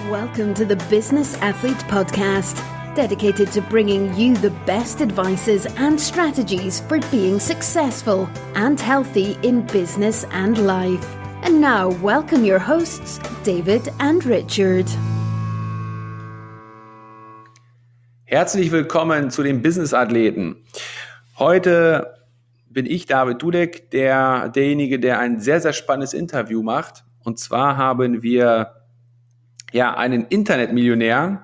Welcome to the Business Athlete Podcast, dedicated to bringing you the best advices and strategies for being successful and healthy in business and life. And now, welcome your hosts, David and Richard. Herzlich willkommen zu den Business-Athleten. Heute bin ich, David Dudek, derjenige, der ein sehr, sehr spannendes Interview macht. Und zwar haben wir einen Internetmillionär,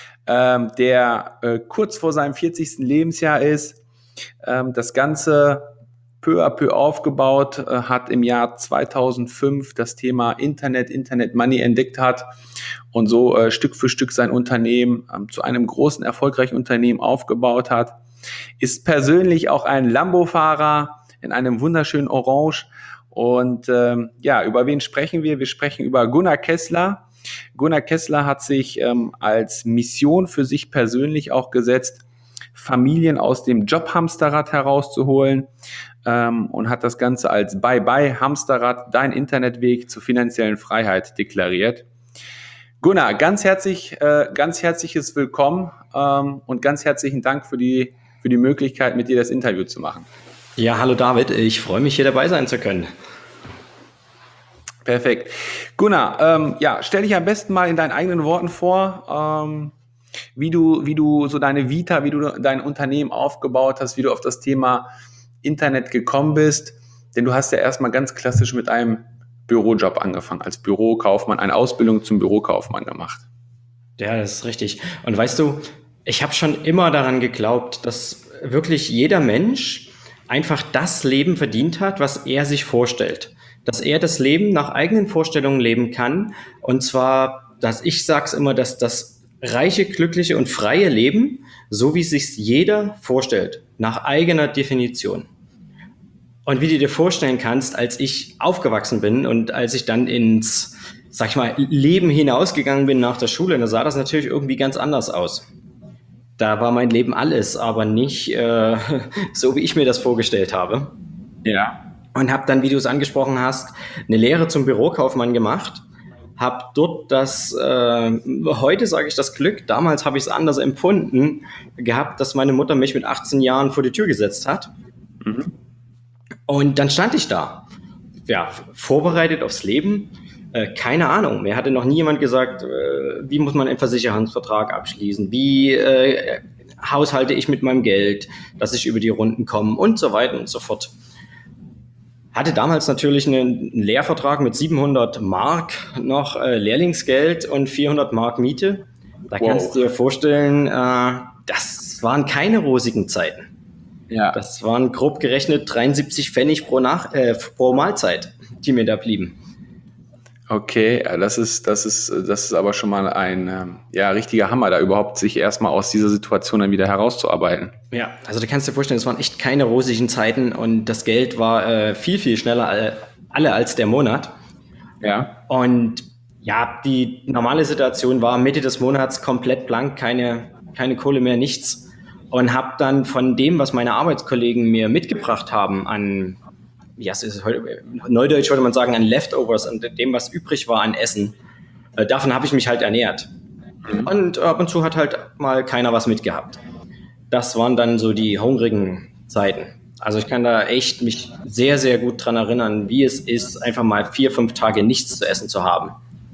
der kurz vor seinem 40. Lebensjahr ist, das Ganze peu à peu aufgebaut hat, im Jahr 2005 das Thema Internet Money entdeckt hat und so Stück für Stück sein Unternehmen zu einem großen, erfolgreichen Unternehmen aufgebaut hat. Ist persönlich auch ein Lambo-Fahrer in einem wunderschönen Orange. Und über wen sprechen wir? Wir sprechen über Gunnar Kessler. Gunnar Kessler hat sich als Mission für sich persönlich auch gesetzt, Familien aus dem Jobhamsterrad herauszuholen, und hat das Ganze als Bye-Bye Hamsterrad, dein Internetweg zur finanziellen Freiheit deklariert. Gunnar, ganz herzliches Willkommen und ganz herzlichen Dank für die Möglichkeit, mit dir das Interview zu machen. Ja, hallo David, ich freue mich, hier dabei sein zu können. Perfekt. Gunnar, stell dich am besten mal in deinen eigenen Worten vor, wie du so deine Vita, wie du dein Unternehmen aufgebaut hast, wie du auf das Thema Internet gekommen bist. Denn du hast ja erstmal ganz klassisch mit einem Bürojob angefangen, als Bürokaufmann, eine Ausbildung zum Bürokaufmann gemacht. Ja, das ist richtig. Und weißt du, ich habe schon immer daran geglaubt, dass wirklich jeder Mensch einfach das Leben verdient hat, was er sich vorstellt. Dass er das Leben nach eigenen Vorstellungen leben kann. Und zwar, ich sag's immer, dass das reiche, glückliche und freie Leben, so wie es sich jeder vorstellt, nach eigener Definition. Und wie du dir vorstellen kannst, als ich aufgewachsen bin und als ich dann ins, Leben hinausgegangen bin nach der Schule, da sah das natürlich irgendwie ganz anders aus. Da war mein Leben alles, aber nicht so, wie ich mir das vorgestellt habe. Ja. Und habe dann, wie du es angesprochen hast, eine Lehre zum Bürokaufmann gemacht. Habe dort heute sage ich das Glück, damals habe ich es anders empfunden gehabt, dass meine Mutter mich mit 18 Jahren vor die Tür gesetzt hat. Mhm. Und dann stand ich da, vorbereitet aufs Leben. Keine Ahnung, mir hatte noch nie jemand gesagt, wie muss man einen Versicherungsvertrag abschließen, wie haushalte ich mit meinem Geld, dass ich über die Runden komme und so weiter und so fort. Hatte damals natürlich einen Lehrvertrag mit 700 Mark noch Lehrlingsgeld und 400 Mark Miete. Da kannst du dir vorstellen, das waren keine rosigen Zeiten. Ja. Das waren grob gerechnet 73 Pfennig pro Mahlzeit, die mir da blieben. Okay, das ist aber schon mal ein richtiger Hammer, da überhaupt sich erstmal aus dieser Situation dann wieder herauszuarbeiten. Ja, also du kannst dir vorstellen, es waren echt keine rosigen Zeiten und das Geld war viel, viel schneller alle als der Monat. Ja. Und die normale Situation war Mitte des Monats komplett blank, keine Kohle mehr, nichts. Und habe dann von dem, was meine Arbeitskollegen mir mitgebracht haben an Neudeutsch würde man sagen, an Leftovers, an dem, was übrig war an Essen. Davon habe ich mich halt ernährt. Mhm. Und ab und zu hat halt mal keiner was mitgehabt. Das waren dann so die hungrigen Zeiten. Also ich kann da echt mich sehr, sehr gut dran erinnern, wie es ist, einfach mal 4-5 Tage nichts zu essen zu haben.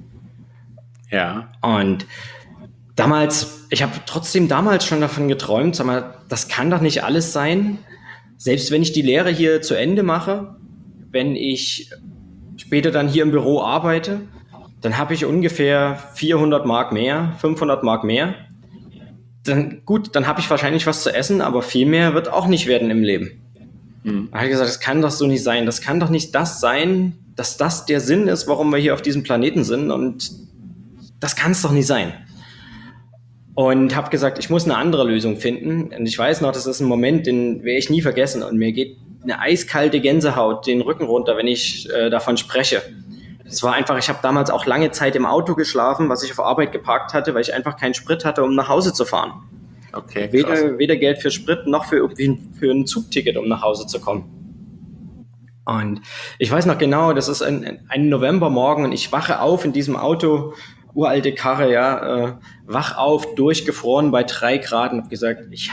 Ja. Und ich habe trotzdem damals schon davon geträumt, sag mal, das kann doch nicht alles sein. Selbst wenn ich die Lehre hier zu Ende mache, wenn ich später dann hier im Büro arbeite, dann habe ich ungefähr 400 Mark mehr, 500 Mark mehr. Dann habe ich wahrscheinlich was zu essen, aber viel mehr wird auch nicht werden im Leben. Da habe ich gesagt, das kann doch so nicht sein. Das kann doch nicht das sein, dass das der Sinn ist, warum wir hier auf diesem Planeten sind. Und das kann es doch nicht sein. Und habe gesagt, ich muss eine andere Lösung finden. Und ich weiß noch, das ist ein Moment, den werde ich nie vergessen. Und mir geht eine eiskalte Gänsehaut den Rücken runter, wenn ich davon spreche. Es war einfach, ich habe damals auch lange Zeit im Auto geschlafen, was ich auf Arbeit geparkt hatte, weil ich einfach keinen Sprit hatte, um nach Hause zu fahren. Okay, weder Geld für Sprit noch für ein Zugticket, um nach Hause zu kommen. Und ich weiß noch genau, das ist ein Novembermorgen und ich wache auf in diesem Auto uralte Karre, ja, wach auf, durchgefroren bei 3 Grad und habe gesagt, ich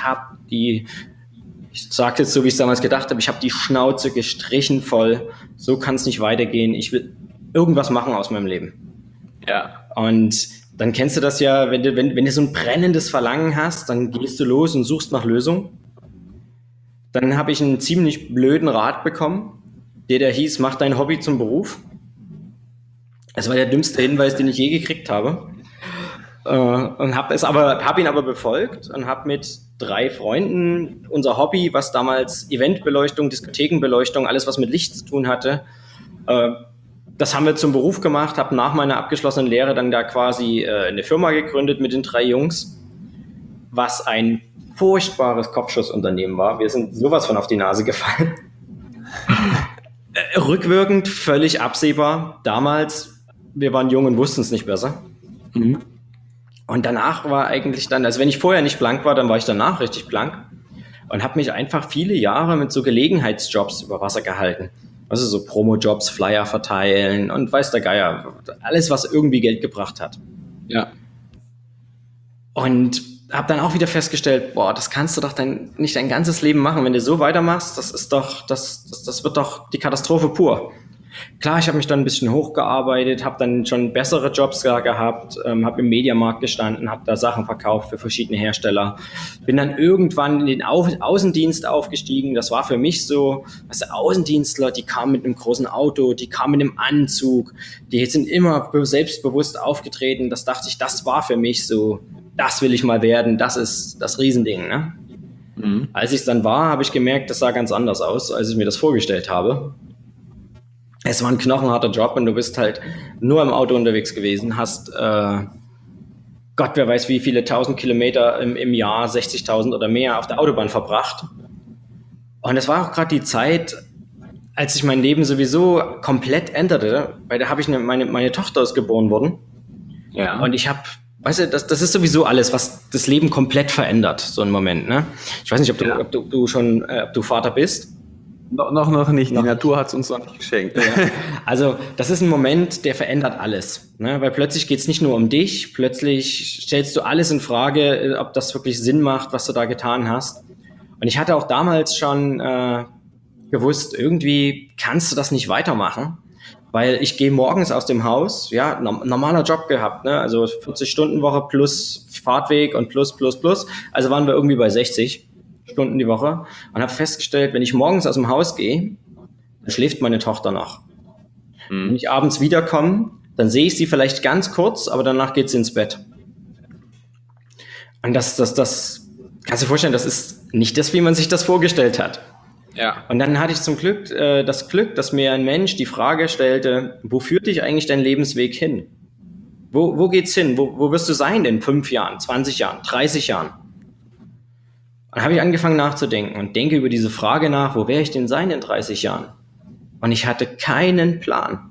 sage jetzt so, wie ich es damals gedacht habe, ich habe die Schnauze gestrichen voll, so kann es nicht weitergehen, ich will irgendwas machen aus meinem Leben. Ja. Und dann kennst du das ja, wenn du so ein brennendes Verlangen hast, dann gehst du los und suchst nach Lösungen. Dann habe ich einen ziemlich blöden Rat bekommen, der hieß, mach dein Hobby zum Beruf. Das war der dümmste Hinweis, den ich je gekriegt habe. Und habe ihn aber befolgt und habe mit 3 Freunden unser Hobby, was damals Eventbeleuchtung, Diskothekenbeleuchtung, alles was mit Licht zu tun hatte, das haben wir zum Beruf gemacht, habe nach meiner abgeschlossenen Lehre dann da quasi eine Firma gegründet mit den 3 Jungs, was ein furchtbares Kopfschussunternehmen war. Wir sind sowas von auf die Nase gefallen. Rückwirkend völlig absehbar. Damals, wir waren jung und wussten es nicht besser. Mhm. Und danach war eigentlich dann, also wenn ich vorher nicht blank war, dann war ich danach richtig blank und habe mich einfach viele Jahre mit so Gelegenheitsjobs über Wasser gehalten. Also so Promo-Jobs, Flyer verteilen und weiß der Geier, alles, was irgendwie Geld gebracht hat. Ja. Und habe dann auch wieder festgestellt, boah, das kannst du doch nicht dein ganzes Leben machen. Wenn du so weitermachst, das wird doch die Katastrophe pur. Klar, ich habe mich dann ein bisschen hochgearbeitet, habe dann schon bessere Jobs gehabt, habe im Mediamarkt gestanden, habe da Sachen verkauft für verschiedene Hersteller. Bin dann irgendwann in den Außendienst aufgestiegen. Das war für mich so, also Außendienstler, die kamen mit einem großen Auto, die kamen mit einem Anzug, die sind immer selbstbewusst aufgetreten. Das dachte ich, das war für mich so, das will ich mal werden, das ist das Riesending, ne? Mhm. Als ich es dann war, habe ich gemerkt, das sah ganz anders aus, als ich mir das vorgestellt habe. Es war ein knochenharter Job und du bist halt nur im Auto unterwegs gewesen, hast Gott, wer weiß wie viele 1000 Kilometer im Jahr, 60.000 oder mehr auf der Autobahn verbracht. Und es war auch gerade die Zeit, als sich mein Leben sowieso komplett änderte, weil da habe ich meine Tochter ist geboren worden. Ja. Und ich habe, weißt du, das ist sowieso alles, was das Leben komplett verändert, so ein Moment, ne? Ich weiß nicht, ob du Vater bist. Noch nicht. Die Natur hat es uns noch nicht geschenkt. Ja. Also das ist ein Moment, der verändert alles. Ne? Weil plötzlich geht es nicht nur um dich, plötzlich stellst du alles in Frage, ob das wirklich Sinn macht, was du da getan hast. Und ich hatte auch damals schon gewusst, irgendwie kannst du das nicht weitermachen, weil ich gehe morgens aus dem Haus, ja, normaler Job gehabt, ne? Also 40-Stunden-Woche plus Fahrtweg und plus. Also waren wir irgendwie bei 60 Stunden die Woche und habe festgestellt, wenn ich morgens aus dem Haus gehe, dann schläft meine Tochter noch. Wenn ich abends wiederkomme, dann sehe ich sie vielleicht ganz kurz, aber danach geht sie ins Bett. Und das kannst du dir vorstellen, das ist nicht das, wie man sich das vorgestellt hat. Ja. Und dann hatte ich zum Glück das Glück, dass mir ein Mensch die Frage stellte, wo führt dich eigentlich dein Lebensweg hin? Wo geht's hin? Wo wirst du sein in 5 Jahren, 20 Jahren, 30 Jahren? Und dann habe ich angefangen nachzudenken und denke über diese Frage nach, wo werde ich denn sein in 30 Jahren? Und ich hatte keinen Plan.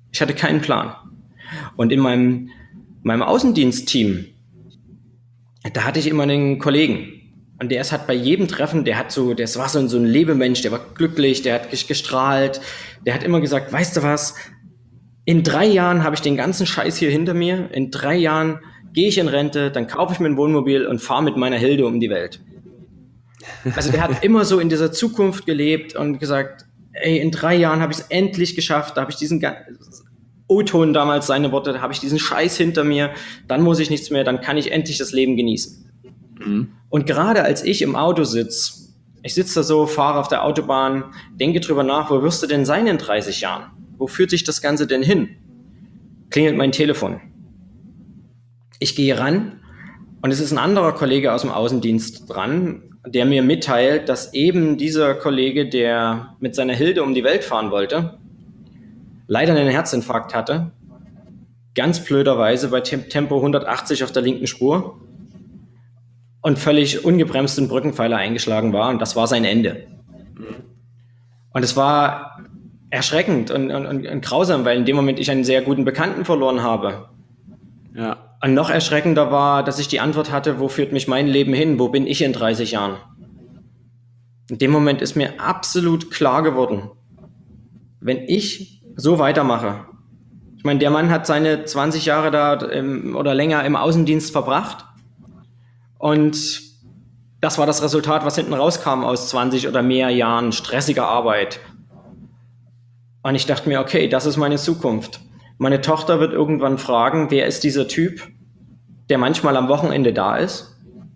Und in meinem Außendienstteam, da hatte ich immer einen Kollegen. Und der hat bei jedem Treffen, der war so ein Lebemensch, der war glücklich, der hat gestrahlt, der hat immer gesagt, weißt du was, in 3 Jahren habe ich den ganzen Scheiß hier hinter mir, in 3 Jahren gehe ich in Rente, dann kaufe ich mir ein Wohnmobil und fahre mit meiner Hilde um die Welt. Also der hat immer so in dieser Zukunft gelebt und gesagt, ey, in 3 Jahren habe ich es endlich geschafft, da habe ich diesen O-Ton damals seine Worte, da habe ich diesen Scheiß hinter mir, dann muss ich nichts mehr, dann kann ich endlich das Leben genießen. Mhm. Und gerade als ich im Auto sitze, ich sitze da so, fahre auf der Autobahn, denke drüber nach, wo wirst du denn sein in 30 Jahren? Wo führt sich das Ganze denn hin? Klingelt mein Telefon. Ich gehe ran und es ist ein anderer Kollege aus dem Außendienst dran, der mir mitteilt, dass eben dieser Kollege, der mit seiner Hilde um die Welt fahren wollte, leider einen Herzinfarkt hatte, ganz blöderweise bei Tempo 180 auf der linken Spur und völlig ungebremst in Brückenpfeiler eingeschlagen war und das war sein Ende. Und es war erschreckend und grausam, weil in dem Moment ich einen sehr guten Bekannten verloren habe. Ja. Und noch erschreckender war, dass ich die Antwort hatte, wo führt mich mein Leben hin? Wo bin ich in 30 Jahren? In dem Moment ist mir absolut klar geworden, wenn ich so weitermache, Ich meine, der Mann hat seine 20 Jahre da oder länger im Außendienst verbracht und das war das Resultat, was hinten rauskam aus 20 oder mehr Jahren stressiger Arbeit. Und ich dachte mir, okay, das ist meine Zukunft. Meine Tochter wird irgendwann fragen, wer ist dieser Typ, der manchmal am Wochenende da ist?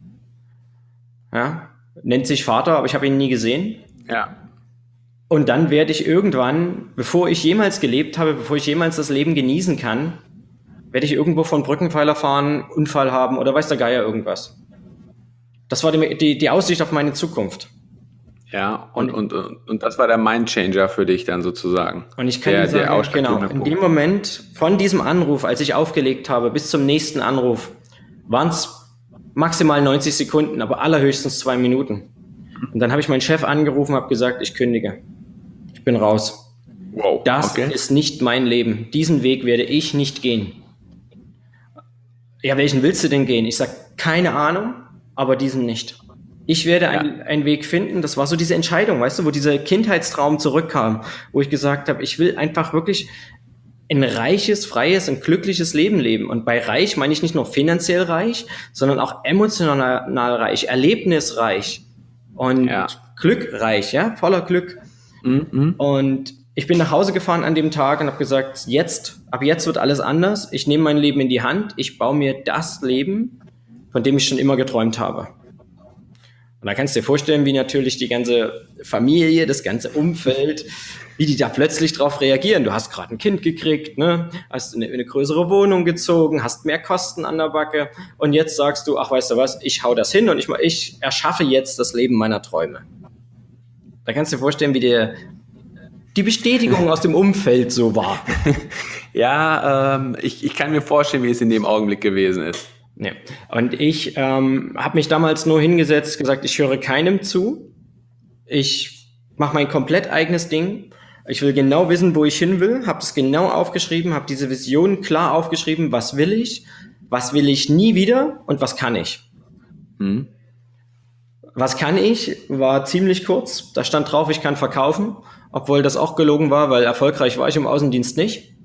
Ja, nennt sich Vater, aber ich habe ihn nie gesehen. Ja. Und dann werde ich irgendwann, bevor ich jemals gelebt habe, bevor ich jemals das Leben genießen kann, werde ich irgendwo von Brückenpfeiler fahren, Unfall haben oder weiß der Geier irgendwas. Das war die Aussicht auf meine Zukunft. Ja, und das war der Mindchanger für dich dann sozusagen. Und ich kann dir sagen, genau, in dem Moment von diesem Anruf, als ich aufgelegt habe, bis zum nächsten Anruf, waren es maximal 90 Sekunden, aber allerhöchstens 2 Minuten. Und dann habe ich meinen Chef angerufen und habe gesagt, ich kündige. Ich bin raus. Wow, das ist nicht mein Leben. Diesen Weg werde ich nicht gehen. Ja, welchen willst du denn gehen? Ich sage, keine Ahnung, aber diesen nicht. Ich werde einen Weg finden, das war so diese Entscheidung, weißt du, wo dieser Kindheitstraum zurückkam, wo ich gesagt habe, ich will einfach wirklich ein reiches, freies und glückliches Leben leben. Und bei reich meine ich nicht nur finanziell reich, sondern auch emotional reich, erlebnisreich und glückreich, ja, voller Glück. Mhm. Und ich bin nach Hause gefahren an dem Tag und habe gesagt, ab jetzt wird alles anders. Ich nehme mein Leben in die Hand, ich baue mir das Leben, von dem ich schon immer geträumt habe. Und da kannst du dir vorstellen, wie natürlich die ganze Familie, das ganze Umfeld, wie die da plötzlich drauf reagieren. Du hast gerade ein Kind gekriegt, ne? Hast eine größere Wohnung gezogen, hast mehr Kosten an der Backe und jetzt sagst du, ach, weißt du was, ich hau das hin und ich erschaffe jetzt das Leben meiner Träume. Da kannst du dir vorstellen, wie die Bestätigung aus dem Umfeld so war. Ja, ich kann mir vorstellen, wie es in dem Augenblick gewesen ist. Ja. Und ich habe mich damals nur hingesetzt, gesagt, ich höre keinem zu. Ich mache mein komplett eigenes Ding. Ich will genau wissen, wo ich hin will. Habe das genau aufgeschrieben, habe diese Vision klar aufgeschrieben. Was will ich nie wieder und was kann ich? Was kann ich? War ziemlich kurz. Da stand drauf, ich kann verkaufen, obwohl das auch gelogen war, weil erfolgreich war ich im Außendienst nicht.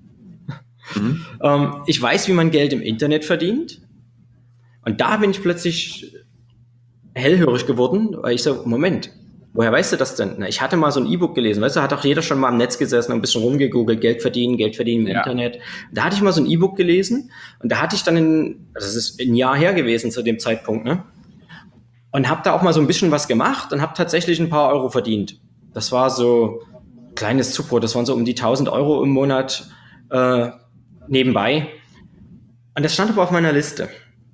Ich weiß, wie man Geld im Internet verdient. Und da bin ich plötzlich hellhörig geworden, weil ich so, Moment, woher weißt du das denn? Na, ich hatte mal so ein E-Book gelesen, weißt du, hat auch jeder schon mal am Netz gesessen und ein bisschen rumgegoogelt, Geld verdienen im Internet. Da hatte ich mal so ein E-Book gelesen und da hatte ich dann, das ist ein Jahr her gewesen zu dem Zeitpunkt, ne? Und habe da auch mal so ein bisschen was gemacht und habe tatsächlich ein paar Euro verdient. Das war so ein kleines Zubrot, das waren so um die 1.000 Euro im Monat nebenbei. Und das stand aber auf meiner Liste.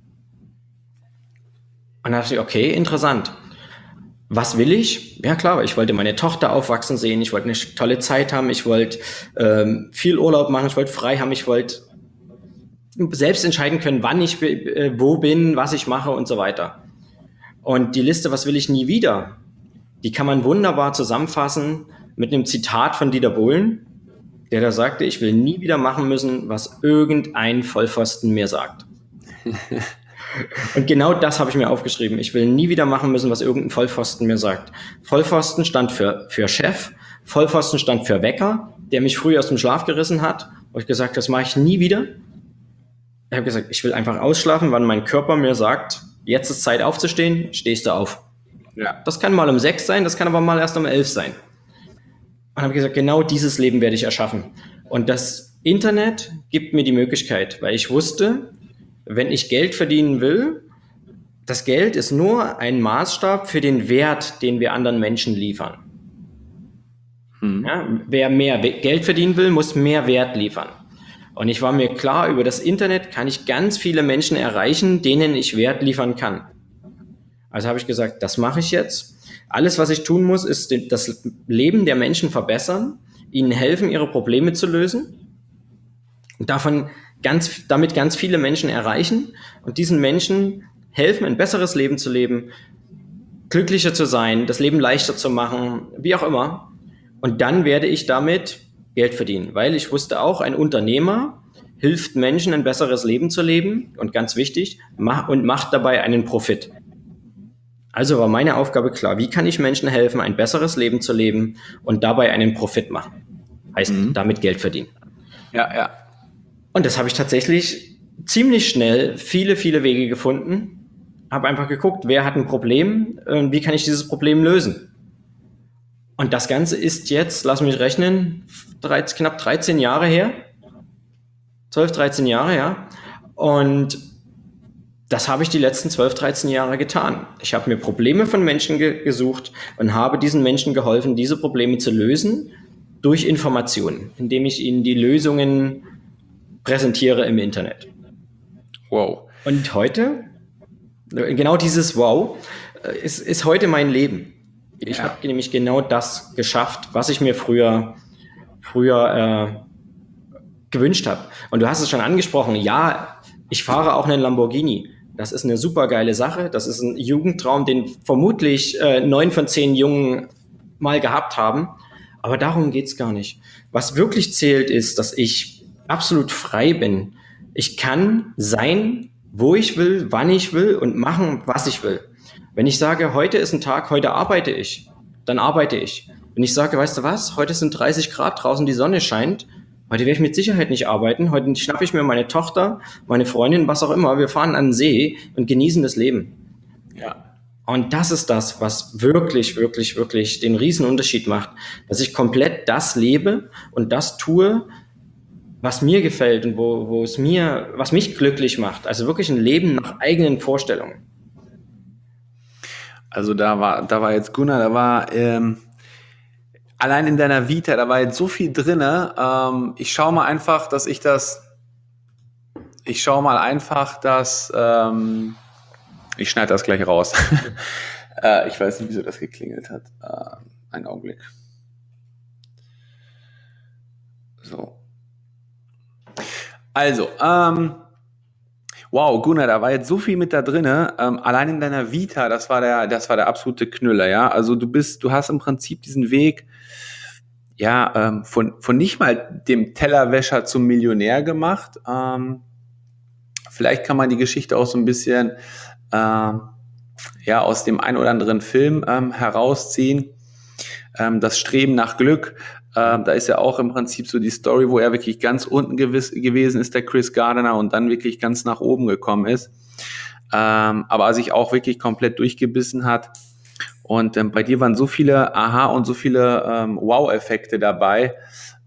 Und da dachte ich, okay, interessant. Was will ich? Ja klar, ich wollte meine Tochter aufwachsen sehen, ich wollte eine tolle Zeit haben, ich wollte viel Urlaub machen, ich wollte frei haben, ich wollte selbst entscheiden können, wann ich wo bin, was ich mache und so weiter. Und die Liste, was will ich nie wieder, die kann man wunderbar zusammenfassen mit einem Zitat von Dieter Bohlen, der da sagte, ich will nie wieder machen müssen, was irgendein Vollpfosten mir sagt. Und genau das habe ich mir aufgeschrieben. Ich will nie wieder machen müssen, was irgendein Vollpfosten mir sagt. Vollpfosten stand für Chef, Vollpfosten stand für Wecker, der mich früh aus dem Schlaf gerissen hat. Und ich gesagt, das mache ich nie wieder. Ich habe gesagt, ich will einfach ausschlafen, wann mein Körper mir sagt, jetzt ist Zeit aufzustehen, stehst du auf. Ja. Das kann mal um 6 sein, das kann aber mal erst um 11 sein. Und habe gesagt, genau dieses Leben werde ich erschaffen. Und das Internet gibt mir die Möglichkeit, weil ich wusste, wenn ich Geld verdienen will, das Geld ist nur ein Maßstab für den Wert, den wir anderen Menschen liefern. Ja, wer mehr Geld verdienen will, muss mehr Wert liefern. Und ich war mir klar, über das Internet kann ich ganz viele Menschen erreichen, denen ich Wert liefern kann. Also habe ich gesagt, das mache ich jetzt. Alles, was ich tun muss, ist das Leben der Menschen verbessern, ihnen helfen, ihre Probleme zu lösen und damit ganz viele Menschen erreichen und diesen Menschen helfen, ein besseres Leben zu leben, glücklicher zu sein, das Leben leichter zu machen, wie auch immer. Und dann werde ich damit Geld verdienen, weil ich wusste auch, ein Unternehmer hilft Menschen, ein besseres Leben zu leben und ganz wichtig, macht dabei einen Profit. Also war meine Aufgabe klar, wie kann ich Menschen helfen, ein besseres Leben zu leben und dabei einen Profit machen? Heißt, damit Geld verdienen. Ja, ja. Und das habe ich tatsächlich ziemlich schnell viele, viele Wege gefunden. Habe einfach geguckt, wer hat ein Problem, wie kann ich dieses Problem lösen. Und das Ganze ist jetzt, lass mich rechnen, knapp 13 Jahre her. 12, 13 Jahre, ja. Und das habe ich die letzten 12, 13 Jahre getan. Ich habe mir Probleme von Menschen gesucht und habe diesen Menschen geholfen, diese Probleme zu lösen durch Informationen, indem ich ihnen die Lösungen präsentiere im Internet. Wow. Und heute, genau dieses Wow, ist heute mein Leben. Ich habe nämlich genau das geschafft, was ich mir früher gewünscht habe. Und du hast es schon angesprochen, ja, ich fahre auch einen Lamborghini. Das ist eine super geile Sache. Das ist ein Jugendtraum, den vermutlich 9 von 10 Jungen mal gehabt haben. Aber darum geht's gar nicht. Was wirklich zählt, ist, dass ich absolut frei bin. Ich kann sein, wo ich will, wann ich will und machen, was ich will. Wenn ich sage, heute ist ein Tag, heute arbeite ich, dann arbeite ich. Wenn ich sage, weißt du was, heute sind 30 Grad draußen, die Sonne scheint, heute werde ich mit Sicherheit nicht arbeiten, heute schnappe ich mir meine Tochter, meine Freundin, was auch immer, wir fahren an den See und genießen das Leben. Ja. Und das ist das, was wirklich, wirklich, wirklich den riesen Unterschied macht, dass ich komplett das lebe und das tue, was mir gefällt und was mich glücklich macht. Also wirklich ein Leben nach eigenen Vorstellungen. Also da war jetzt Gunnar, da war allein in deiner Vita, da war jetzt so viel drinne. Ich schaue mal einfach, dass ich schneide das gleich raus. Ich weiß nicht, wieso das geklingelt hat. Einen Augenblick. So. Also, wow, Gunnar, da war jetzt so viel mit da drinne. Allein in deiner Vita, das war der absolute Knüller, ja. Also du hast im Prinzip diesen Weg, ja, von nicht mal dem Tellerwäscher zum Millionär gemacht. Vielleicht kann man die Geschichte auch so ein bisschen, ja, aus dem ein oder anderen Film herausziehen. Das Streben nach Glück. Da ist ja auch im Prinzip so die Story, wo er wirklich ganz unten gewesen ist, der Chris Gardner, und dann wirklich ganz nach oben gekommen ist. Aber sich auch wirklich komplett durchgebissen hat. Und bei dir waren so viele Aha- und so viele Wow-Effekte dabei.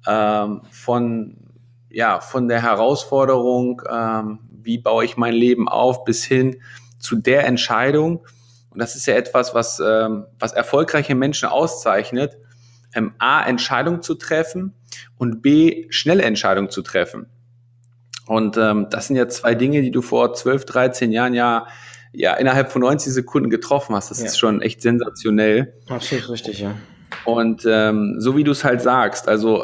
Von der Herausforderung, wie baue ich mein Leben auf, bis hin zu der Entscheidung. Und das ist ja etwas, was erfolgreiche Menschen auszeichnet. A, Entscheidungen zu treffen und B, schnelle Entscheidungen zu treffen. Und das sind ja 2 Dinge, die du vor 12, 13 Jahren ja innerhalb von 90 Sekunden getroffen hast. Das ist schon echt sensationell. Absolut richtig, ja. Und so wie du es halt sagst, also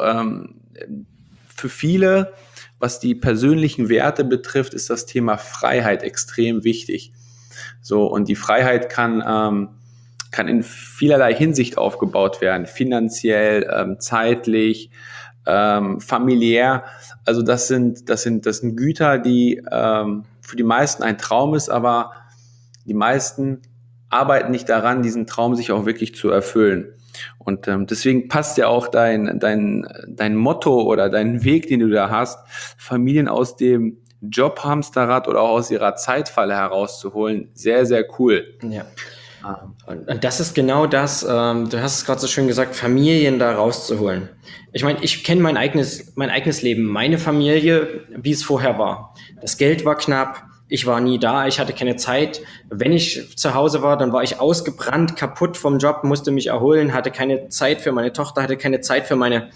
für viele, was die persönlichen Werte betrifft, ist das Thema Freiheit extrem wichtig. So, und die Freiheit kann in vielerlei Hinsicht aufgebaut werden, finanziell, zeitlich, familiär. Also das sind Güter, die für die meisten ein Traum ist, aber die meisten arbeiten nicht daran, diesen Traum sich auch wirklich zu erfüllen. Und deswegen passt ja auch dein Motto oder dein Weg, den du da hast, Familien aus dem Jobhamsterrad oder auch aus ihrer Zeitfalle herauszuholen, sehr, sehr cool. Ja. Und das ist genau das, du hast es gerade so schön gesagt, Familien da rauszuholen. Ich meine, ich kenne mein eigenes Leben, meine Familie, wie es vorher war. Das Geld war knapp, ich war nie da, ich hatte keine Zeit. Wenn ich zu Hause war, dann war ich ausgebrannt, kaputt vom Job, musste mich erholen, hatte keine Zeit für meine Tochter, hatte keine Zeit für meine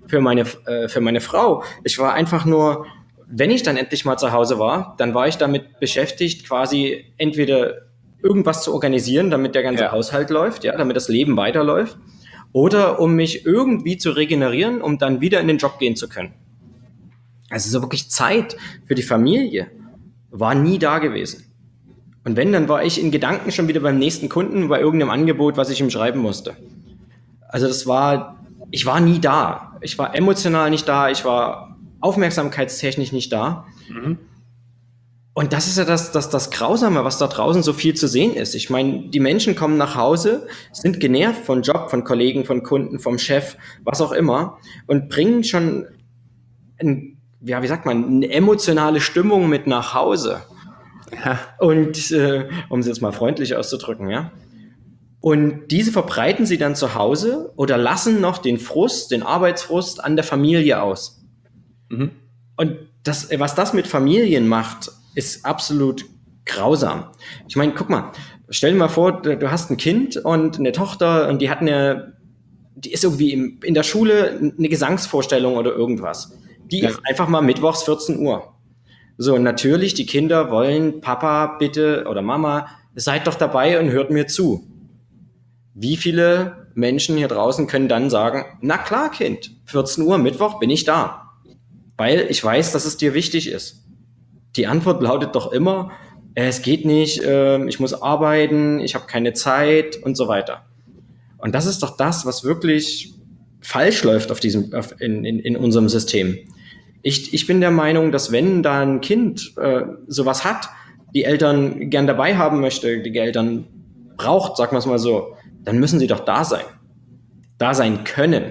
Frau. Ich war einfach nur, wenn ich dann endlich mal zu Hause war, dann war ich damit beschäftigt, quasi entweder irgendwas zu organisieren, damit der ganze Haushalt läuft, ja, damit das Leben weiterläuft, oder um mich irgendwie zu regenerieren, um dann wieder in den Job gehen zu können. Also so wirklich Zeit für die Familie war nie da gewesen. Und wenn, dann war ich in Gedanken schon wieder beim nächsten Kunden, bei irgendeinem Angebot, was ich ihm schreiben musste. Also ich war nie da. Ich war emotional nicht da, ich war aufmerksamkeitstechnisch nicht da. Mhm. Und das ist ja das Grausame, was da draußen so viel zu sehen ist. Ich meine, die Menschen kommen nach Hause, sind genervt von Job, von Kollegen, von Kunden, vom Chef, was auch immer, und bringen schon ein ja, wie sagt man, eine emotionale Stimmung mit nach Hause. Ja. Und um es jetzt mal freundlich auszudrücken, ja. Und diese verbreiten sie dann zu Hause oder lassen noch den Frust, den Arbeitsfrust an der Familie aus. Mhm. Und das, was das mit Familien macht, ist absolut grausam. Ich meine, guck mal, stell dir mal vor, du hast ein Kind und eine Tochter und die ist irgendwie in der Schule eine Gesangsvorstellung oder irgendwas. Die ist einfach mal mittwochs 14 Uhr. So, und natürlich, die Kinder wollen, Papa, bitte, oder Mama, seid doch dabei und hört mir zu. Wie viele Menschen hier draußen können dann sagen, na klar, Kind, 14 Uhr Mittwoch bin ich da, weil ich weiß, dass es dir wichtig ist. Die Antwort lautet doch immer, es geht nicht, ich muss arbeiten, ich habe keine Zeit und so weiter. Und das ist doch das, was wirklich falsch läuft in unserem System. Ich bin der Meinung, dass wenn da ein Kind sowas hat, die Eltern gern dabei haben möchte, die Eltern braucht, sagen wir es mal so, dann müssen sie doch da sein können.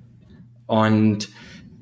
Und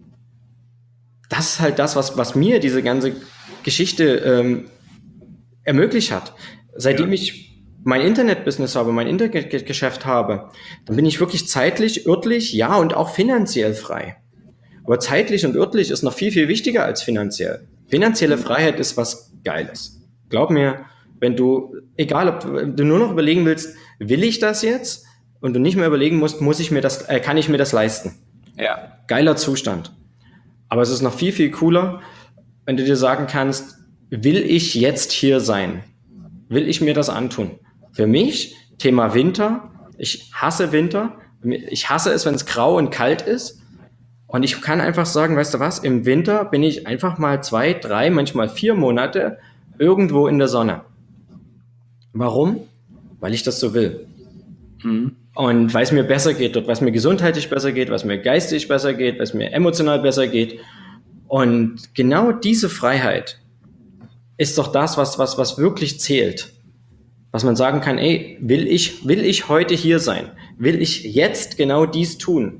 das ist halt das, was mir diese ganze Geschichte ermöglicht hat. Seitdem ich mein Internetbusiness habe, mein Internetgeschäft habe, dann bin ich wirklich zeitlich, örtlich, ja, und auch finanziell frei. Aber zeitlich und örtlich ist noch viel, viel wichtiger als finanziell. Finanzielle Freiheit ist was Geiles. Glaub mir, wenn du, egal ob du nur noch überlegen willst, will ich das jetzt? Und du nicht mehr überlegen musst, kann ich mir das leisten? Ja. Geiler Zustand. Aber es ist noch viel, viel cooler, wenn du dir sagen kannst, will ich jetzt hier sein? Will ich mir das antun? Für mich, Thema Winter. Ich hasse Winter. Ich hasse es, wenn es grau und kalt ist. Und ich kann einfach sagen, weißt du was, im Winter bin ich einfach mal 2, 3, manchmal 4 Monate irgendwo in der Sonne. Warum? Weil ich das so will. Und weil es mir besser geht dort, weil es mir gesundheitlich besser geht, was mir geistig besser geht, was mir emotional besser geht. Und genau diese Freiheit ist doch das, was wirklich zählt. Was man sagen kann, ey, will ich heute hier sein? Will ich jetzt genau dies tun?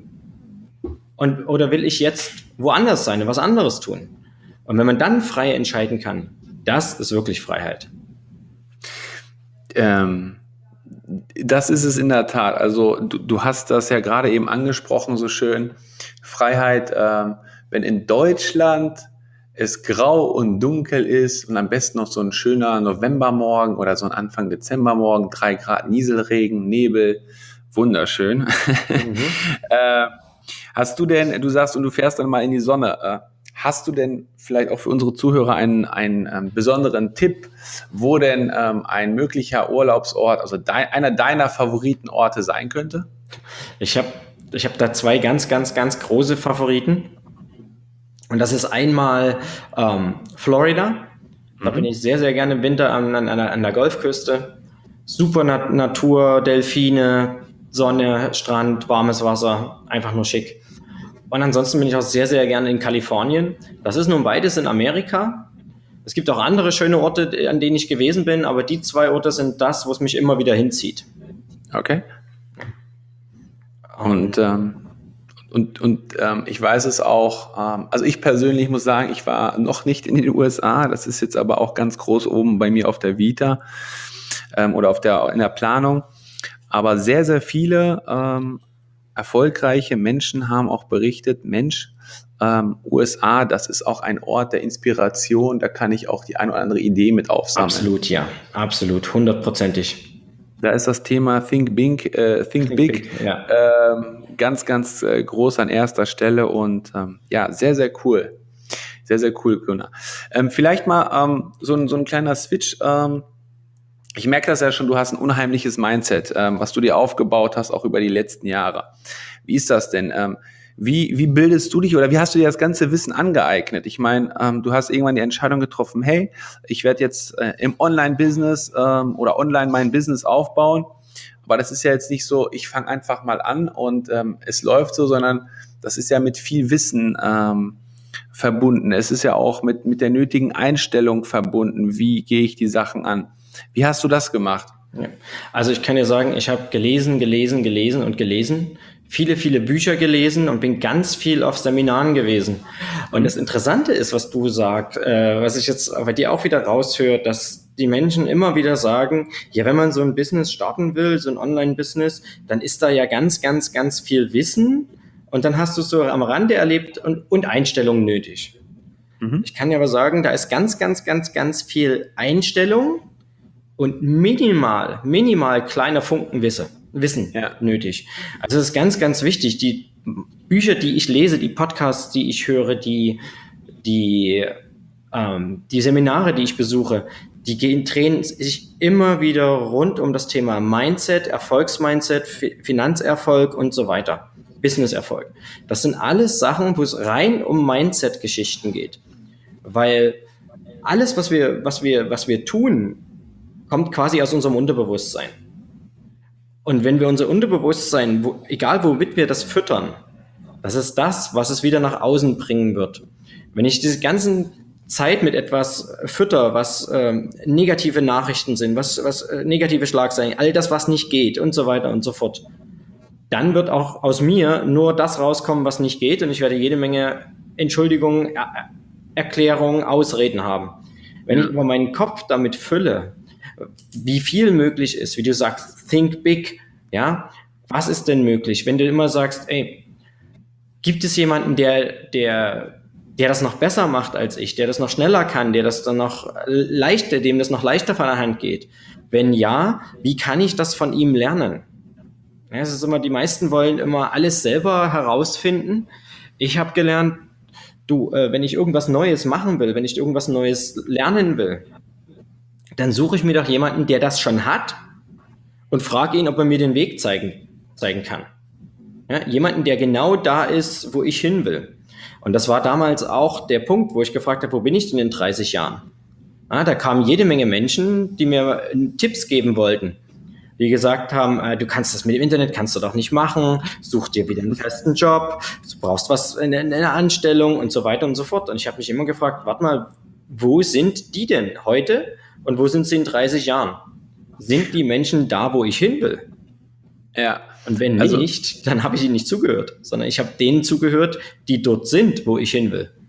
Oder will ich jetzt woanders sein und was anderes tun? Und wenn man dann frei entscheiden kann, das ist wirklich Freiheit. Das ist es in der Tat. Also du hast das ja gerade eben angesprochen, so schön. Freiheit, wenn in Deutschland es grau und dunkel ist und am besten noch so ein schöner Novembermorgen oder so ein Anfang Dezembermorgen, 3 Grad Nieselregen, Nebel, wunderschön. Hast du denn, du sagst, und du fährst dann mal in die Sonne, hast du denn vielleicht auch für unsere Zuhörer einen besonderen Tipp, wo denn ein möglicher Urlaubsort, also einer deiner Favoritenorte sein könnte? Ich hab da 2 ganz, ganz, ganz große Favoriten. Und das ist einmal Florida. Da bin ich sehr, sehr gerne im Winter an der Golfküste. Super Natur, Delfine, Sonne, Strand, warmes Wasser, einfach nur schick. Und ansonsten bin ich auch sehr, sehr gerne in Kalifornien. Das ist nun beides in Amerika. Es gibt auch andere schöne Orte, an denen ich gewesen bin, aber die 2 Orte sind das, wo es mich immer wieder hinzieht. Okay. Und ich weiß es auch, also ich persönlich muss sagen, ich war noch nicht in den USA, das ist jetzt aber auch ganz groß oben bei mir auf der Vita oder in der Planung. Aber sehr, sehr viele erfolgreiche Menschen haben auch berichtet, Mensch, USA, das ist auch ein Ort der Inspiration, da kann ich auch die ein oder andere Idee mit aufsammeln. Absolut, ja, absolut, 100%. Da ist das Thema Think Big, ja. Ganz, ganz groß an erster Stelle und ja, sehr, sehr cool. Sehr, sehr cool, Gunnar. Vielleicht mal so ein kleiner Switch. Ich merke das ja schon, du hast ein unheimliches Mindset, was du dir aufgebaut hast, auch über die letzten Jahre. Wie ist das denn? Wie bildest du dich oder wie hast du dir das ganze Wissen angeeignet? Ich meine, du hast irgendwann die Entscheidung getroffen, hey, ich werde jetzt im Online-Business oder online mein Business aufbauen. Aber das ist ja jetzt nicht so, ich fange einfach mal an und es läuft so, sondern das ist ja mit viel Wissen verbunden. Es ist ja auch mit der nötigen Einstellung verbunden. Wie gehe ich die Sachen an? Wie hast du das gemacht? Ja. Also ich kann dir sagen, ich habe gelesen viele, viele Bücher gelesen und bin ganz viel auf Seminaren gewesen. Und das Interessante ist, was du sagst, was ich jetzt bei dir auch wieder raushöre, dass die Menschen immer wieder sagen, ja, wenn man so ein Business starten will, so ein Online-Business, dann ist da ja ganz, ganz, ganz viel Wissen und dann hast du so am Rande erlebt und Einstellung nötig. Ich kann ja aber sagen, da ist ganz, ganz, ganz, ganz viel Einstellung und minimal kleiner Funken Wissen nötig. Also das ist ganz, ganz wichtig. Die Bücher, die ich lese, die Podcasts, die ich höre, die Seminare, die ich besuche, die drehen sich immer wieder rund um das Thema Mindset, Erfolgsmindset, Finanzerfolg und so weiter. Businesserfolg. Das sind alles Sachen, wo es rein um Mindset-Geschichten geht. Weil alles, was wir tun, kommt quasi aus unserem Unterbewusstsein. Und wenn wir unser Unterbewusstsein, egal womit wir das füttern, das ist das, was es wieder nach außen bringen wird. Wenn ich diese ganzen Zeit mit etwas fütter, was negative Nachrichten sind, was negative Schlagzeilen, all das, was nicht geht und so weiter und so fort, dann wird auch aus mir nur das rauskommen, was nicht geht und ich werde jede Menge Entschuldigungen, Erklärungen, Ausreden haben. Wenn ich aber meinen Kopf damit fülle, wie viel möglich ist, wie du sagst, think big, ja, was ist denn möglich? Wenn du immer sagst, ey, gibt es jemanden, der das noch besser macht als ich, der das noch schneller kann, der das dann noch leichter, dem das noch leichter von der Hand geht? Wenn ja, wie kann ich das von ihm lernen? Ja, es ist immer, die meisten wollen immer alles selber herausfinden. Ich habe gelernt, wenn ich irgendwas Neues machen will, wenn ich irgendwas Neues lernen will, dann suche ich mir doch jemanden, der das schon hat und frage ihn, ob er mir den Weg zeigen kann. Ja, jemanden, der genau da ist, wo ich hin will. Und das war damals auch der Punkt, wo ich gefragt habe, wo bin ich denn in 30 Jahren? Ja, da kamen jede Menge Menschen, die mir Tipps geben wollten. Die gesagt haben, du kannst das mit dem Internet, kannst du doch nicht machen, such dir wieder einen festen Job, du brauchst was in einer Anstellung und so weiter und so fort. Und ich habe mich immer gefragt, warte mal, wo sind die denn heute und wo sind sie in 30 Jahren? Sind die Menschen da, wo ich hin will? Ja. Und wenn nicht, dann habe ich ihnen nicht zugehört, sondern ich habe denen zugehört, die dort sind, wo ich hin will.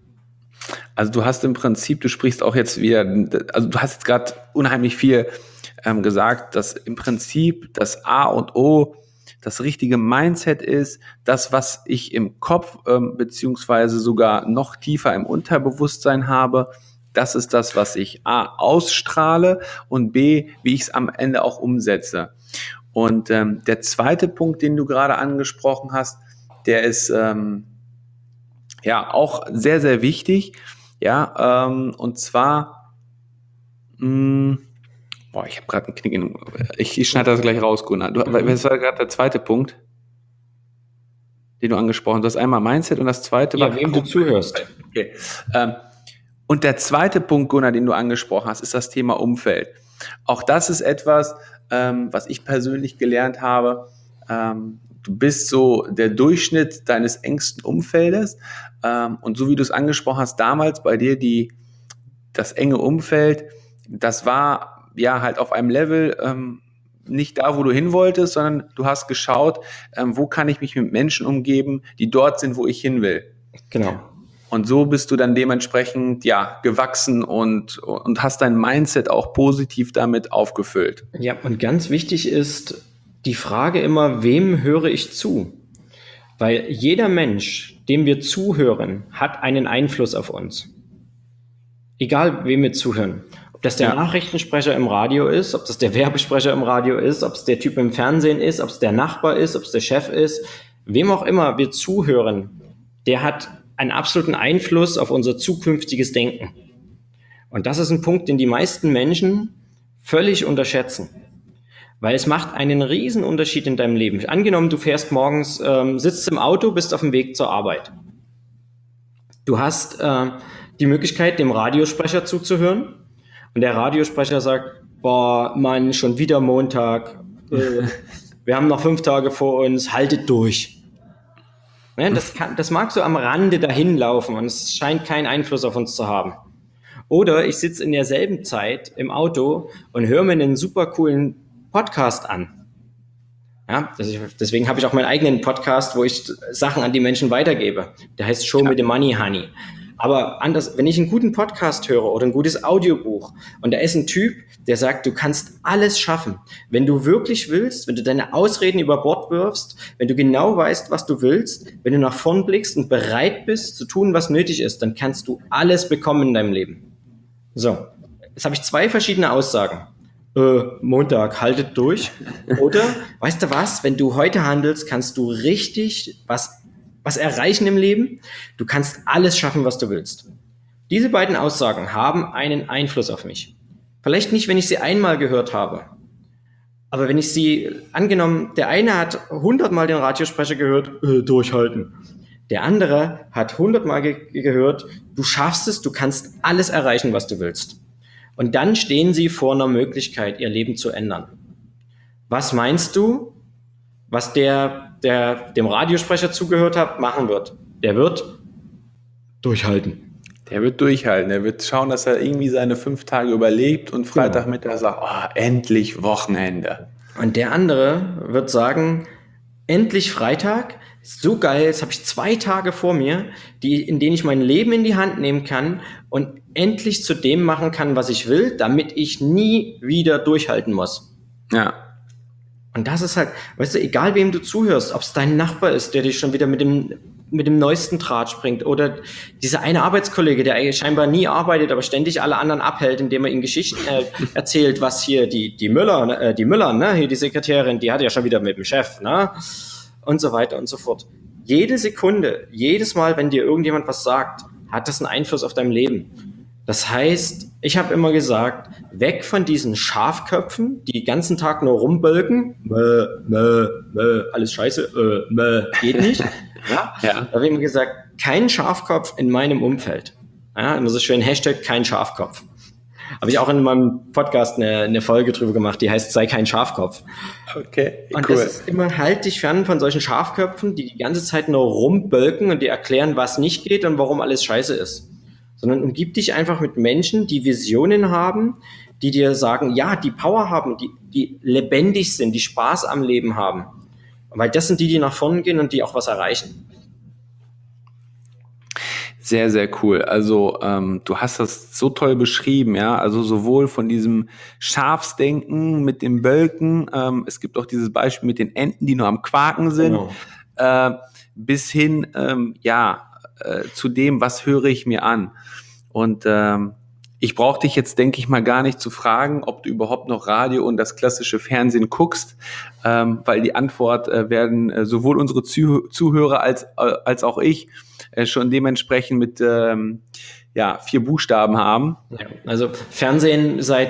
Also du hast im Prinzip, du sprichst auch jetzt wieder, also du hast jetzt gerade unheimlich viel gesagt, dass im Prinzip das A und O das richtige Mindset ist, das, was ich im Kopf beziehungsweise sogar noch tiefer im Unterbewusstsein habe, das ist das, was ich A ausstrahle und B, wie ich es am Ende auch umsetze. Und der zweite Punkt, den du gerade angesprochen hast, der ist auch sehr, sehr wichtig. Ja, und zwar ich habe gerade einen Knick ich schneide das gleich raus, Gunnar. Was war gerade der zweite Punkt, den du angesprochen hast? Das einmal Mindset und das zweite war... wem du zuhörst. Okay. Und der zweite Punkt, Gunnar, den du angesprochen hast, ist das Thema Umfeld. Auch das ist etwas, was ich persönlich gelernt habe. Du bist so der Durchschnitt deines engsten Umfeldes. Und so wie du es angesprochen hast, damals bei dir das enge Umfeld, das war halt auf einem Level nicht da, wo du hin wolltest, sondern du hast geschaut, wo kann ich mich mit Menschen umgeben, die dort sind, wo ich hin will. Genau. Und so bist du dann dementsprechend gewachsen und hast dein Mindset auch positiv damit aufgefüllt. Ja, und ganz wichtig ist die Frage immer, wem höre ich zu? Weil jeder Mensch, dem wir zuhören, hat einen Einfluss auf uns. Egal, wem wir zuhören. Ob das der Nachrichtensprecher im Radio ist, ob das der Werbesprecher im Radio ist, ob es der Typ im Fernsehen ist, ob es der Nachbar ist, ob es der Chef ist, wem auch immer wir zuhören, der hat einen absoluten Einfluss auf unser zukünftiges Denken. Und das ist ein Punkt, den die meisten Menschen völlig unterschätzen. Weil es macht einen riesen Unterschied in deinem Leben. Angenommen, du fährst morgens, sitzt im Auto, bist auf dem Weg zur Arbeit. Du hast die Möglichkeit, dem Radiosprecher zuzuhören. Und der Radiosprecher sagt, boah, Mann, schon wieder Montag. Wir haben noch 5 Tage vor uns, haltet durch. Ja, das mag so am Rande dahin laufen und es scheint keinen Einfluss auf uns zu haben. Oder ich sitze in derselben Zeit im Auto und höre mir einen super coolen Podcast an. Ja, deswegen habe ich auch meinen eigenen Podcast, wo ich Sachen an die Menschen weitergebe. Der heißt Show Me the Money, Honey. Aber anders, wenn ich einen guten Podcast höre oder ein gutes Audiobuch und da ist ein Typ, der sagt, du kannst alles schaffen. Wenn du wirklich willst, wenn du deine Ausreden über Bord wirfst, wenn du genau weißt, was du willst, wenn du nach vorn blickst und bereit bist zu tun, was nötig ist, dann kannst du alles bekommen in deinem Leben. So, jetzt habe ich 2 verschiedene Aussagen. Montag, haltet durch. Oder, weißt du was, wenn du heute handelst, kannst du richtig was erreichen im Leben. Du kannst alles schaffen, was du willst. Diese beiden Aussagen haben einen Einfluss auf mich. Vielleicht nicht, wenn ich sie einmal gehört habe. Aber wenn ich sie, angenommen, der eine hat 100-mal den Radiosprecher gehört, durchhalten. Der andere hat 100-mal gehört, du schaffst es, du kannst alles erreichen, was du willst. Und dann stehen sie vor einer Möglichkeit, ihr Leben zu ändern. Was meinst du, was der dem Radiosprecher zugehört hat, machen wird? Der wird durchhalten. Der wird durchhalten. Der wird schauen, dass er irgendwie seine 5 Tage überlebt und Freitagmittag sagt, endlich Wochenende. Und der andere wird sagen, endlich Freitag, so geil, jetzt habe ich 2 Tage vor mir, in denen ich mein Leben in die Hand nehmen kann und endlich zu dem machen kann, was ich will, damit ich nie wieder durchhalten muss. Ja. Und das ist halt, weißt du, egal wem du zuhörst, ob es dein Nachbar ist, der dich schon wieder mit dem neuesten Draht springt oder dieser eine Arbeitskollege, der scheinbar nie arbeitet, aber ständig alle anderen abhält, indem er ihnen Geschichten erzählt, was hier die Müller, ne, hier die Sekretärin, die hat ja schon wieder mit dem Chef, ne, und so weiter und so fort. Jede Sekunde, jedes Mal, wenn dir irgendjemand was sagt, hat das einen Einfluss auf dein Leben. Das heißt, ich habe immer gesagt, weg von diesen Schafköpfen, die den ganzen Tag nur rumbölken, alles scheiße, geht nicht. Ja? Da habe ich immer gesagt, kein Schafkopf in meinem Umfeld. Ja, immer so schön Hashtag kein Schafkopf. Habe ich auch in meinem Podcast eine Folge drüber gemacht, die heißt, sei kein Schafkopf. Okay, cool. Und das ist immer, halt dich fern von solchen Schafköpfen, die ganze Zeit nur rumbölken und dir erklären, was nicht geht und warum alles scheiße ist. Sondern umgib dich einfach mit Menschen, die Visionen haben, die dir sagen, ja, die Power haben, die lebendig sind, die Spaß am Leben haben. Weil das sind die nach vorne gehen und die auch was erreichen. Sehr, sehr cool. Also du hast das so toll beschrieben, ja. Also sowohl von diesem Schafsdenken mit dem Bölken, es gibt auch dieses Beispiel mit den Enten, die nur am Quaken sind, genau. Bis hin, zu dem, was höre ich mir an. Und ich brauche dich jetzt, denke ich mal, gar nicht zu fragen, ob du überhaupt noch Radio und das klassische Fernsehen guckst, weil die Antwort werden sowohl unsere Zuhörer als auch ich schon dementsprechend mit 4 Buchstaben haben. Ja, also Fernsehen seit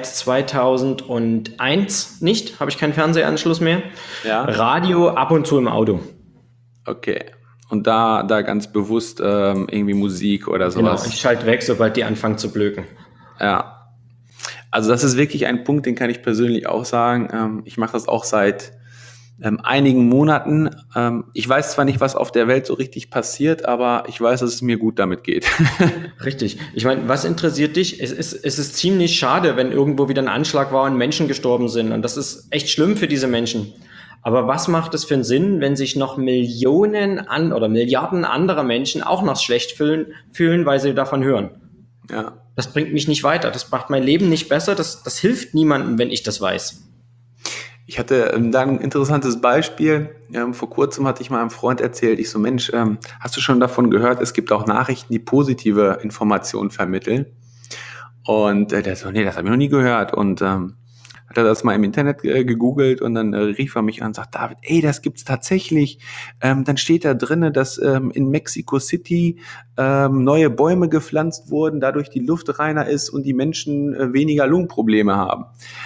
2001 nicht, habe ich keinen Fernsehanschluss mehr. Ja. Radio ab und zu im Auto. Okay. Und da ganz bewusst irgendwie Musik oder sowas. Genau, ich schalte weg, sobald die anfangen zu blöken. Ja, also das ist wirklich ein Punkt, den kann ich persönlich auch sagen. Ich mache das auch seit einigen Monaten. Ich weiß zwar nicht, was auf der Welt so richtig passiert, aber ich weiß, dass es mir gut damit geht. Richtig. Ich meine, was interessiert dich? Es ist ziemlich schade, wenn irgendwo wieder ein Anschlag war und Menschen gestorben sind. Und das ist echt schlimm für diese Menschen. Aber was macht es für einen Sinn, wenn sich noch Millionen oder Milliarden anderer Menschen auch noch schlecht fühlen, weil sie davon hören? Ja. Das bringt mich nicht weiter. Das macht mein Leben nicht besser. Das hilft niemandem, wenn ich das weiß. Ich hatte da ein interessantes Beispiel. Vor kurzem hatte ich mal einem Freund erzählt, ich so, Mensch, hast du schon davon gehört, es gibt auch Nachrichten, die positive Informationen vermitteln? Und der so, nee, das habe ich noch nie gehört. Und hat er das mal im Internet gegoogelt und dann rief er mich an und sagt, David, das gibt's tatsächlich. Dann steht da drinne, dass in Mexico City neue Bäume gepflanzt wurden, dadurch die Luft reiner ist und die Menschen weniger Lungenprobleme haben.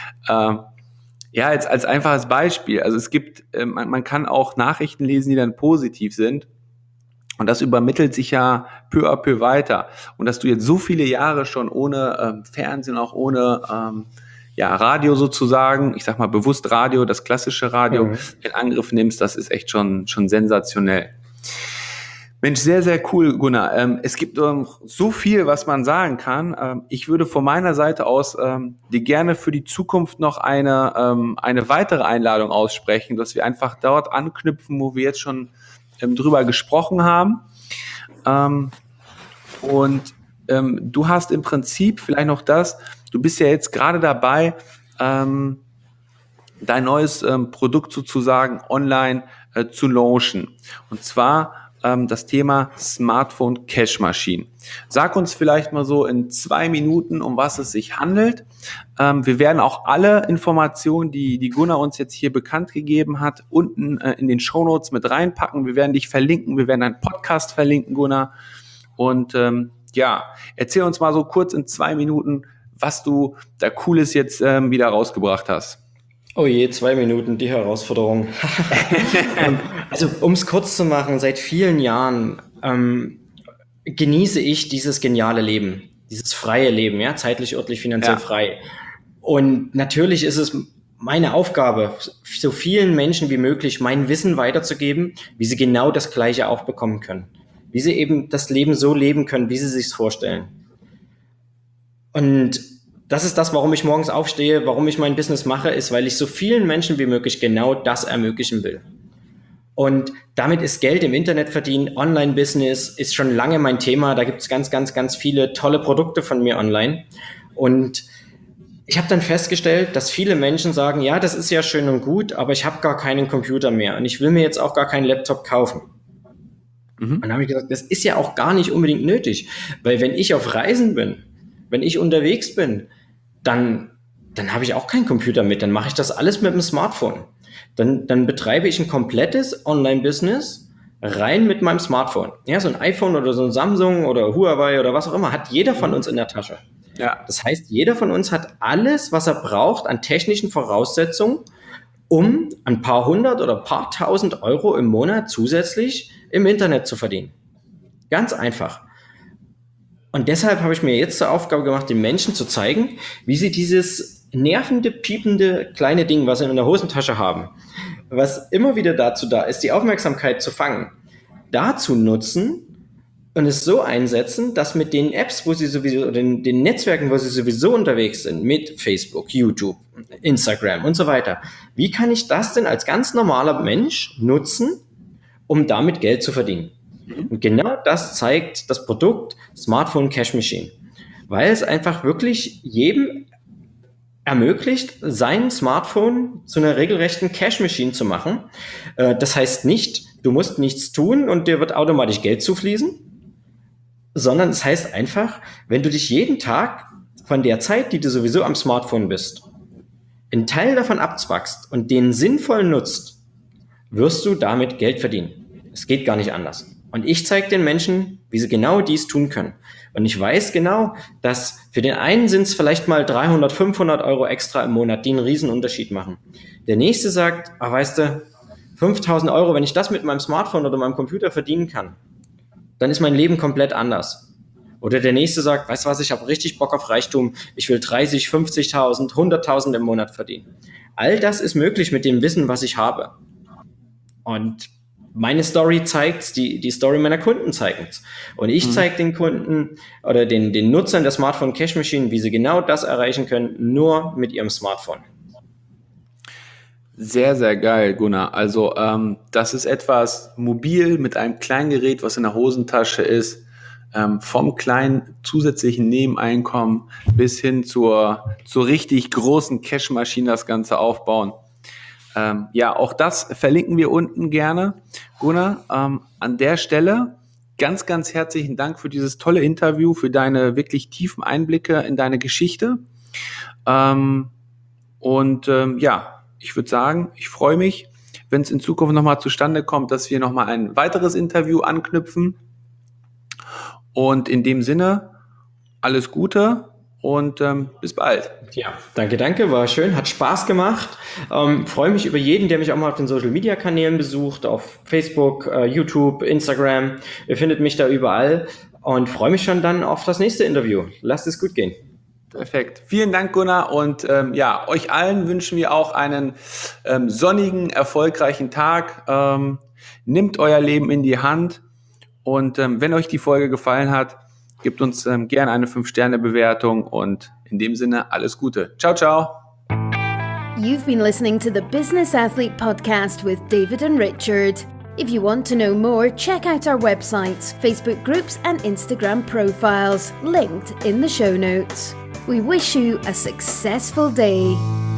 Jetzt als einfaches Beispiel. Also es gibt, man kann auch Nachrichten lesen, die dann positiv sind. Und das übermittelt sich ja peu à peu weiter. Und dass du jetzt so viele Jahre schon ohne Fernsehen, auch ohne Radio sozusagen, ich sag mal bewusst Radio, das klassische Radio in Angriff nimmst, das ist echt schon sensationell. Mensch, sehr, sehr cool, Gunnar. Es gibt so viel, was man sagen kann. Ich würde von meiner Seite aus dir gerne für die Zukunft noch eine weitere Einladung aussprechen, dass wir einfach dort anknüpfen, wo wir jetzt schon drüber gesprochen haben. Du hast im Prinzip vielleicht noch du bist ja jetzt gerade dabei, dein neues Produkt sozusagen online zu launchen. Und zwar das Thema Smartphone Cash Machine. Sag uns vielleicht mal so in 2 Minuten, um was es sich handelt. Wir werden auch alle Informationen, die Gunnar uns jetzt hier bekannt gegeben hat, unten in den Shownotes mit reinpacken. Wir werden dich verlinken, wir werden deinen Podcast verlinken, Gunnar. Und erzähl uns mal so kurz in 2 Minuten, was du da Cooles jetzt wieder rausgebracht hast. Oh je, 2 Minuten, die Herausforderung. Also, um es kurz zu machen, seit vielen Jahren genieße ich dieses geniale Leben, dieses freie Leben, ja, zeitlich, örtlich, finanziell frei. Und natürlich ist es meine Aufgabe, so vielen Menschen wie möglich mein Wissen weiterzugeben, wie sie genau das Gleiche auch bekommen können. Wie sie eben das Leben so leben können, wie sie es sich vorstellen. Und das ist das, warum ich morgens aufstehe, warum ich mein Business mache, ist, weil ich so vielen Menschen wie möglich genau das ermöglichen will. Und damit ist Geld im Internet verdienen, Online-Business ist schon lange mein Thema. Da gibt es ganz, ganz, ganz viele tolle Produkte von mir online. Und ich habe dann festgestellt, dass viele Menschen sagen, ja, das ist ja schön und gut, aber ich habe gar keinen Computer mehr und ich will mir jetzt auch gar keinen Laptop kaufen. Und dann habe ich gesagt, das ist ja auch gar nicht unbedingt nötig, weil wenn ich auf Reisen bin, wenn ich unterwegs bin, dann habe ich auch keinen Computer mit, dann mache ich das alles mit dem Smartphone. Dann betreibe ich ein komplettes Online-Business rein mit meinem Smartphone. Ja, so ein iPhone oder so ein Samsung oder Huawei oder was auch immer, hat jeder von uns in der Tasche. Ja. Das heißt, jeder von uns hat alles, was er braucht an technischen Voraussetzungen, um ein paar hundert oder paar tausend Euro im Monat zusätzlich im Internet zu verdienen. Ganz einfach. Und deshalb habe ich mir jetzt zur Aufgabe gemacht, den Menschen zu zeigen, wie sie dieses nervende, piepende kleine Ding, was sie in der Hosentasche haben, was immer wieder dazu da ist, die Aufmerksamkeit zu fangen, dazu nutzen und es so einsetzen, dass mit den Apps, wo sie sowieso, oder den Netzwerken, wo sie sowieso unterwegs sind, mit Facebook, YouTube, Instagram und so weiter, wie kann ich das denn als ganz normaler Mensch nutzen, um damit Geld zu verdienen? Und genau das zeigt das Produkt Smartphone Cash Machine, weil es einfach wirklich jedem ermöglicht, sein Smartphone zu einer regelrechten Cash Machine zu machen. Das heißt nicht, du musst nichts tun und dir wird automatisch Geld zufließen, sondern es heißt einfach, wenn du dich jeden Tag von der Zeit, die du sowieso am Smartphone bist, einen Teil davon abzwackst und den sinnvoll nutzt, wirst du damit Geld verdienen. Es geht gar nicht anders. Und ich zeige den Menschen, wie sie genau dies tun können. Und ich weiß genau, dass für den einen sind es vielleicht mal 300, 500 Euro extra im Monat, die einen riesen Unterschied machen. Der nächste sagt, weißt du, 5.000 Euro, wenn ich das mit meinem Smartphone oder meinem Computer verdienen kann, dann ist mein Leben komplett anders. Oder der nächste sagt, weißt du was, ich habe richtig Bock auf Reichtum, ich will 30, 50.000, 100.000 im Monat verdienen. All das ist möglich mit dem Wissen, was ich habe. Und meine Story zeigt's, die Story meiner Kunden zeigt's. Und ich zeige den Kunden oder den Nutzern der Smartphone Cash Machine, wie sie genau das erreichen können, nur mit ihrem Smartphone. Sehr, sehr geil, Gunnar. Also das ist etwas mobil mit einem kleinen Gerät, was in der Hosentasche ist, vom kleinen zusätzlichen Nebeneinkommen bis hin zur richtig großen Cash-Maschine das Ganze aufbauen. Auch das verlinken wir unten gerne. Gunnar, an der Stelle ganz, ganz herzlichen Dank für dieses tolle Interview, für deine wirklich tiefen Einblicke in deine Geschichte. Ich würde sagen, ich freue mich, wenn es in Zukunft nochmal zustande kommt, dass wir nochmal ein weiteres Interview anknüpfen. Und in dem Sinne, alles Gute und bis bald. Ja, danke, war schön, hat Spaß gemacht. Freue mich über jeden, der mich auch mal auf den Social-Media-Kanälen besucht, auf Facebook, YouTube, Instagram. Ihr findet mich da überall und freue mich schon dann auf das nächste Interview. Lasst es gut gehen. Perfekt. Vielen Dank, Gunnar. Und euch allen wünschen wir auch einen sonnigen, erfolgreichen Tag. Nehmt euer Leben in die Hand Und wenn euch die Folge gefallen hat, gebt uns gerne eine 5-Sterne-Bewertung und in dem Sinne alles Gute. Ciao, ciao. You've been listening to the Business Athlete Podcast with David and Richard. If you want to know more, check out our websites, Facebook groups and Instagram profiles, linked in the show notes. We wish you a successful day.